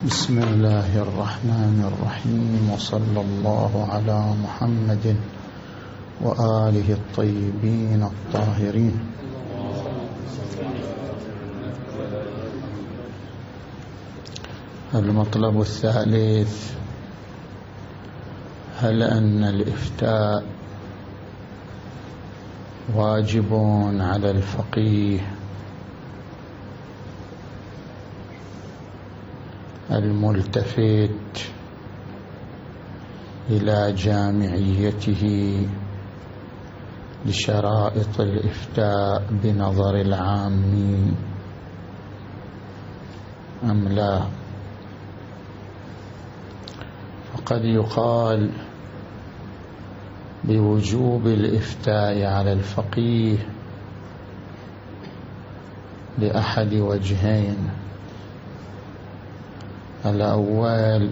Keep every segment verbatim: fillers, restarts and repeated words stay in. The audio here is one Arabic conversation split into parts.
بسم الله الرحمن الرحيم، وصلى الله على محمد وآله الطيبين الطاهرين. المطلب الثالث: هل أن الإفتاء واجب على الفقيه الملتفت إلى جامعيته لشرائط الإفتاء بنظر العام أم لا؟ فقد يقال بوجوب الإفتاء على الفقيه لأحد وجهين: الأول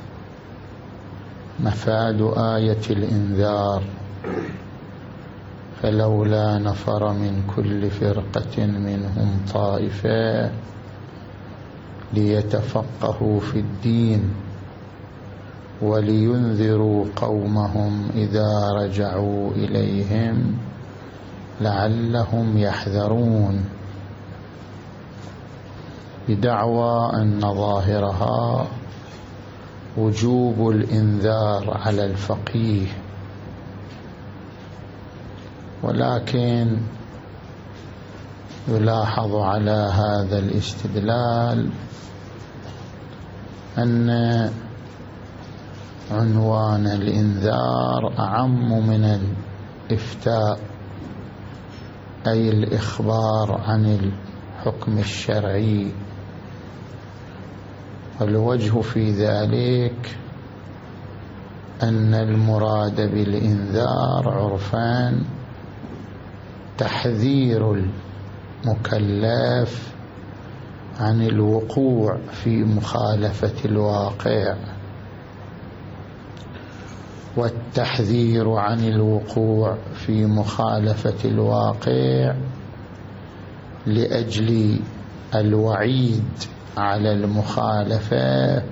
مفاد آية الإنذار، فلولا نفر من كل فرقة منهم طائفة ليتفقهوا في الدين ولينذروا قومهم إذا رجعوا إليهم لعلهم يحذرون، بدعوى أن ظاهرها وجوب الإنذار على الفقيه. ولكن يلاحظ على هذا الاستدلال أن عنوان الإنذار أعم من الإفتاء، أي الإخبار عن الحكم الشرعي. والوجه في ذلك أن المراد بالإنذار عرفان تحذير المكلف عن الوقوع في مخالفة الواقع، والتحذير عن الوقوع في مخالفة الواقع لأجل الوعيد على المخالفة،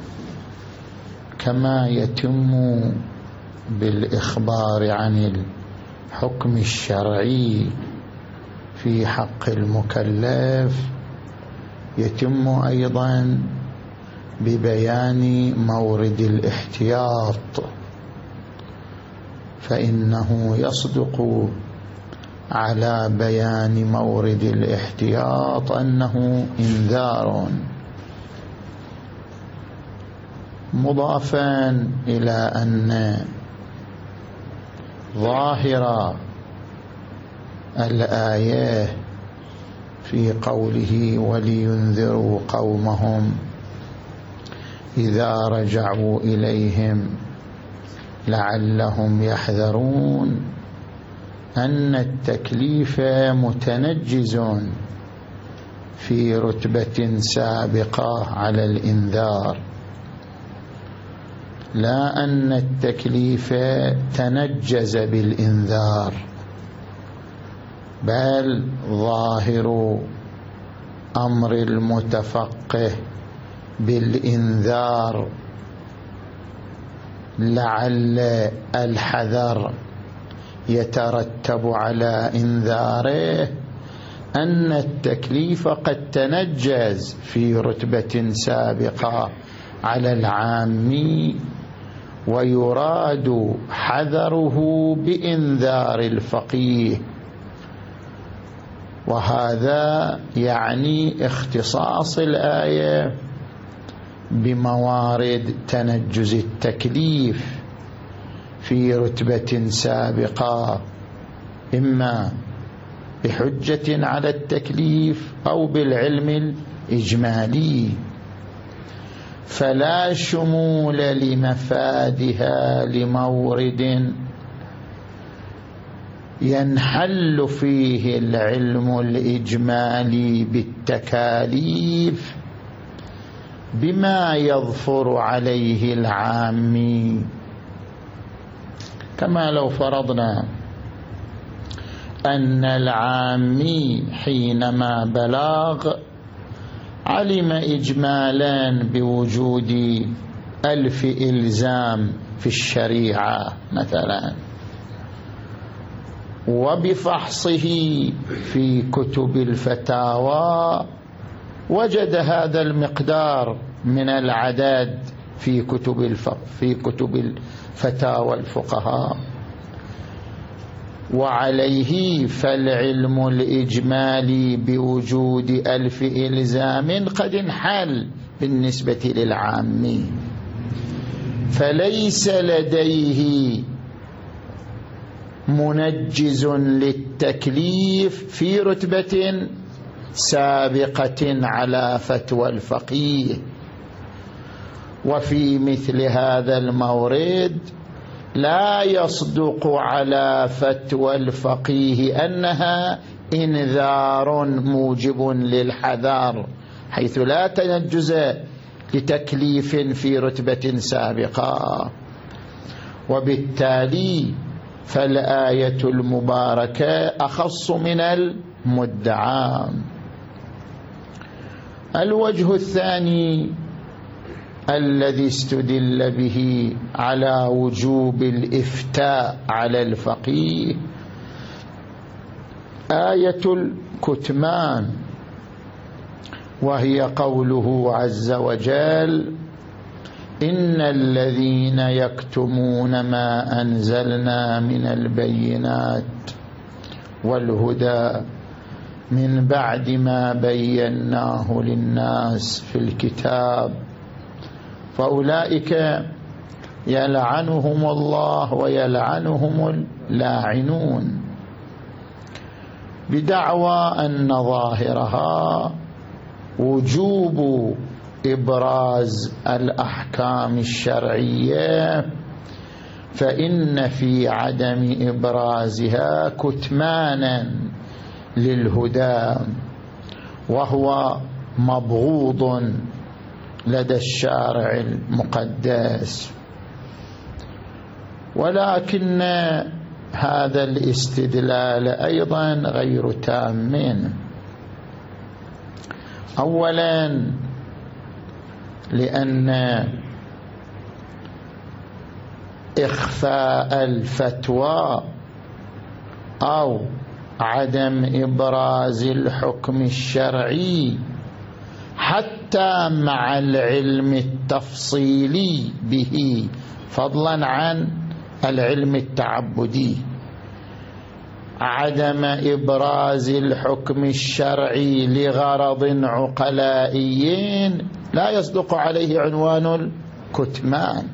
كما يتم بالإخبار عن الحكم الشرعي في حق المكلف، يتم أيضا ببيان مورد الاحتياط، فإنه يصدق على بيان مورد الاحتياط أنه إنذار، مضافا إلى أن ظاهر الآية في قوله ولينذروا قومهم إذا رجعوا إليهم لعلهم يحذرون أن التكليف متنجز في رتبة سابقة على الإنذار، لا أن التكليف تنجز بالإنذار، بل ظاهر أمر المتفقه بالإنذار لعل الحذر يترتب على إنذاره أن التكليف قد تنجز في رتبة سابقة على العام، ويراد حذره بإنذار الفقيه، وهذا يعني اختصاص الآية بموارد تنجز التكليف في رتبة سابقة، إما بحجة على التكليف أو بالعلم الإجمالي، فلا شمول لمفادها لمورد ينحل فيه العلم الإجمالي بالتكاليف بما يظفر عليه العامي. كما لو فرضنا أن العامي حينما بلغ علم إجمالا بوجود ألف إلزام في الشريعة مثلا، وبفحصه في كتب الفتاوى وجد هذا المقدار من العدد في كتب الفقه في كتب الفتاوى الفقهاء، وعليه فالعلم الإجمالي بوجود ألف إلزام قد انحل بالنسبة للعامي، فليس لديه منجز للتكليف في رتبة سابقة على فتوى الفقيه. وفي مثل هذا المورد لا يصدق على فتوى الفقيه أنها إنذار موجب للحذر، حيث لا تنجز لتكليف في رتبة سابقة. وبالتالي فالآية المباركة أخص من المدعى. الوجه الثاني الذي استدل به على وجوب الإفتاء على الفقيه آية الكتمان، وهي قوله عز وجل: إن الذين يكتمون ما أنزلنا من البينات والهدى من بعد ما بيناه للناس في الكتاب فأولئك يلعنهم الله ويلعنهم اللاعنون، بدعوى أن ظاهرها وجوب إبراز الأحكام الشرعية، فإن في عدم إبرازها كتمانا للهدى، وهو مبغوض لدى الشارع المقدس. ولكن هذا الاستدلال أيضا غير تام. أولا لأن إخفاء الفتوى أو عدم إبراز الحكم الشرعي حتى مع العلم التفصيلي به، فضلا عن العلم التعبدي، عدم إبراز الحكم الشرعي لغرض عقلائي لا يصدق عليه عنوان الكتمان،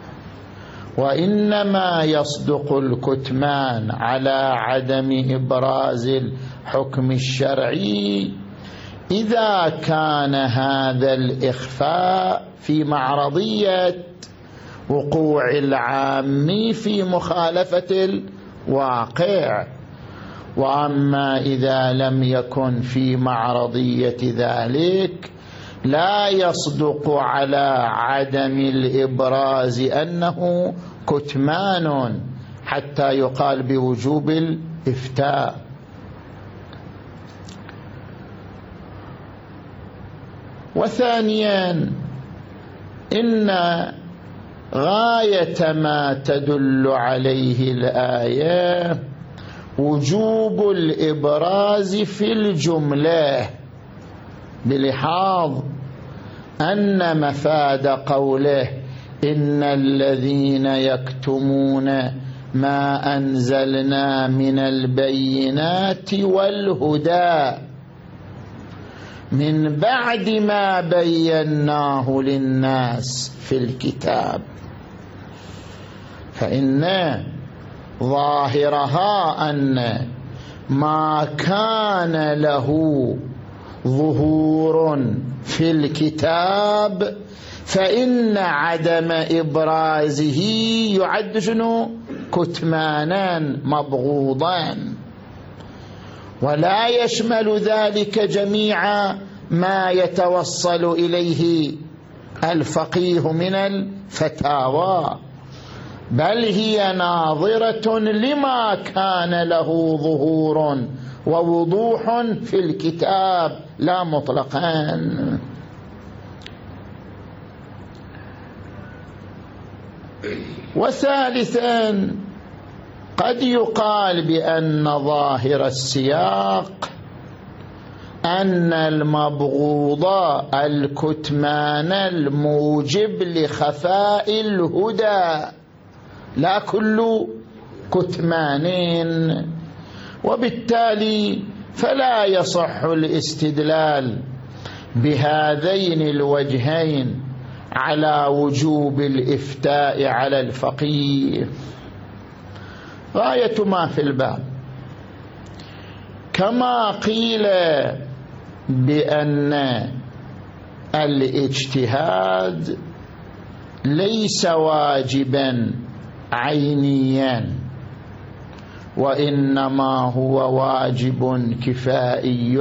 وإنما يصدق الكتمان على عدم إبراز الحكم الشرعي إذا كان هذا الإخفاء في معرضية وقوع العام في مخالفة الواقع. وأما إذا لم يكن في معرضية ذلك لا يصدق على عدم الإبراز أنه كتمان حتى يقال بوجوب الإفتاء. وثانيا إن غاية ما تدل عليه الآية وجوب الإبراز في الجملة، بلحاظ أن مفاد قوله إن الذين يكتمون ما أنزلنا من البينات والهدى من بعد ما بيناه للناس في الكتاب، فإن ظاهرها أن ما كان له ظهور في الكتاب فإن عدم إبرازه يعد شنو؟ كتمانا مبغوضا، ولا يشمل ذلك جميع ما يتوصل إليه الفقيه من الفتاوى، بل هي ناظرة لما كان له ظهور ووضوح في الكتاب لا مطلقا. وثالثا قد يقال بأن ظاهر السياق أن المبغوض الكتمان الموجب لخفاء الهدى لا كل كتمان، وبالتالي فلا يصح الاستدلال بهذين الوجهين على وجوب الإفتاء على الفقيه. غاية ما في الباب كما قيل بأن الاجتهاد ليس واجبا عينيا وإنما هو واجب كفائي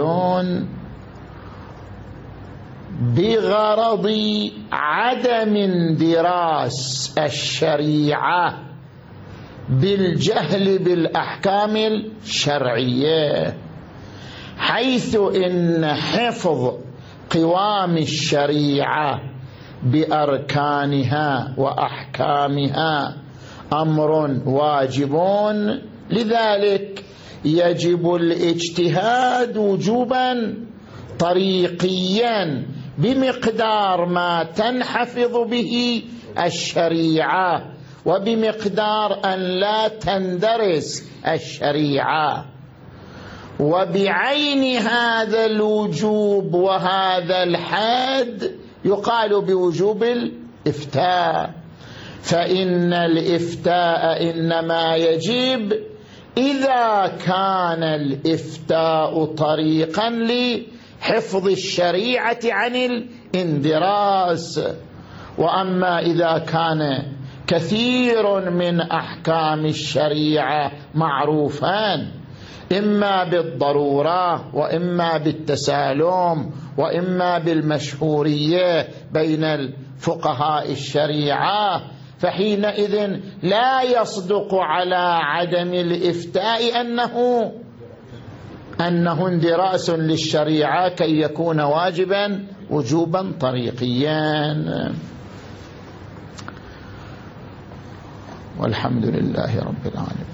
بغرض عدم اندراس الشريعة بالجهل بالأحكام الشرعية، حيث إن حفظ قوام الشريعة بأركانها وأحكامها أمر واجب، لذلك يجب الاجتهاد وجوبا طريقيا بمقدار ما تنحفظ به الشريعة وبمقدار أن لا تندرس الشريعة. وبعين هذا الوجوب وهذا الحد يقال بوجوب الإفتاء، فإن الإفتاء إنما يجب إذا كان الإفتاء طريقا لحفظ الشريعة عن الاندراس. وأما إذا كان كثير من أحكام الشريعة معروفان إما بالضرورة وإما بالتسالم وإما بالمشهورية بين الفقهاء الشريعة، فحينئذ لا يصدق على عدم الإفتاء أنه أنه اندراس للشريعة كي يكون واجبا وجوبا طريقيا. والحمد لله رب العالمين.